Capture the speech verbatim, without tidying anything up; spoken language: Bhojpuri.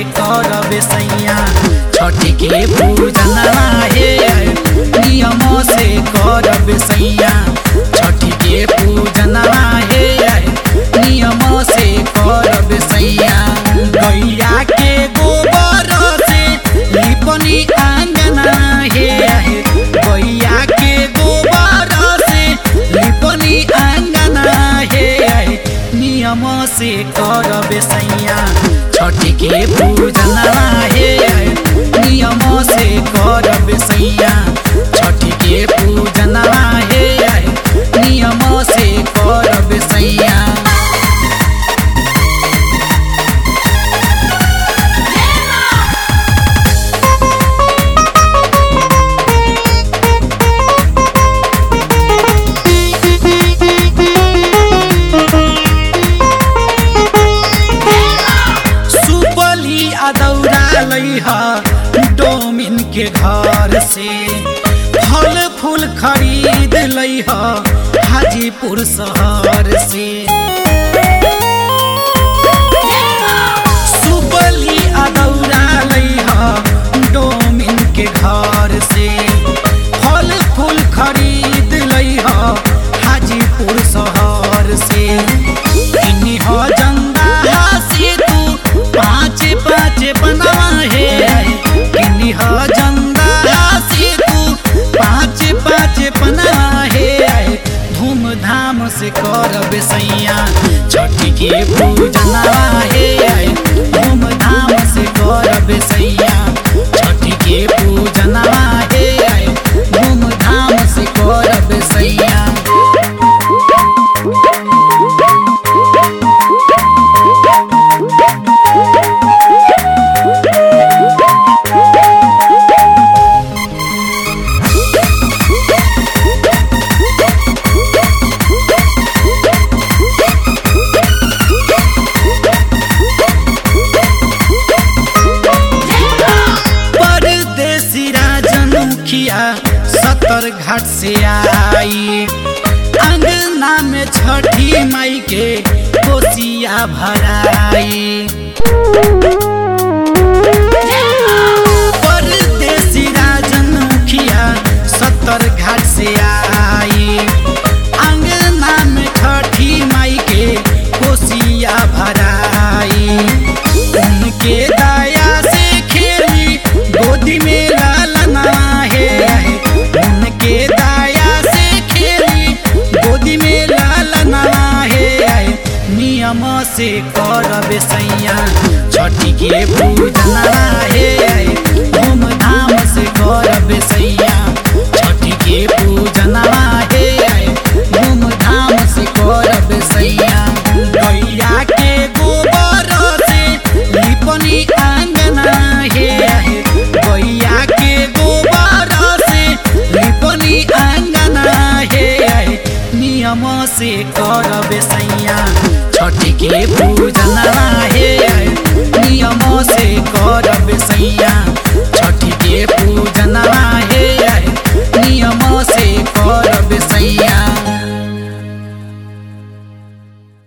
करब सैया छठी के पूजनवा हे नियम से करब सैया छठी के पूजनवा हे नियम से करब सैया गैया के गोबर से लिपनी आंगना हे गैया के गोबर से लिपनी आंगना हे नियम से करब सैया छठी के पूजनवा हे नियम से करब सैया छठी के पूजनवा हे नियम से करब सैया डोमिन के घर से फल फूल खरीद लइह हाजीपुर शहर से सुपली अदौरा लइह डोमिन के घर से फल फूल खरीद लइह हाजीपुर शहर से इन्हीं जंदा से तू पाँच पाँच बनवा हे जंदा से तू पाँच पाँच बनवा हे धूमधाम से करब सैया छठी के पूजनवा हे धूमधाम से करब सैया छठी के पूजनवा हे धूमधाम से करब सैया सतर घाट से आई अंगना में छठी माई के कोसिया भराई परदेसी राजन मुखिया सतर घाट से आई अंगना में छठी माई के कोसिया भराई उनके दया से खेली गोदी में लालना है उनके दया से खेली गोदी में लालना है नियम से करब सैया छठी के पूजनवा हे धूमधाम से करब सैया छठी के पूजनवा हे धूमधाम से करब सैया गैया के गोबर से लिपनी आंगना हे गैया के गोबर से लिपनी आंगना हे नियम से करब सैया छठी के पूजनवा हे नियम से करब सैया छठी के पूजनवा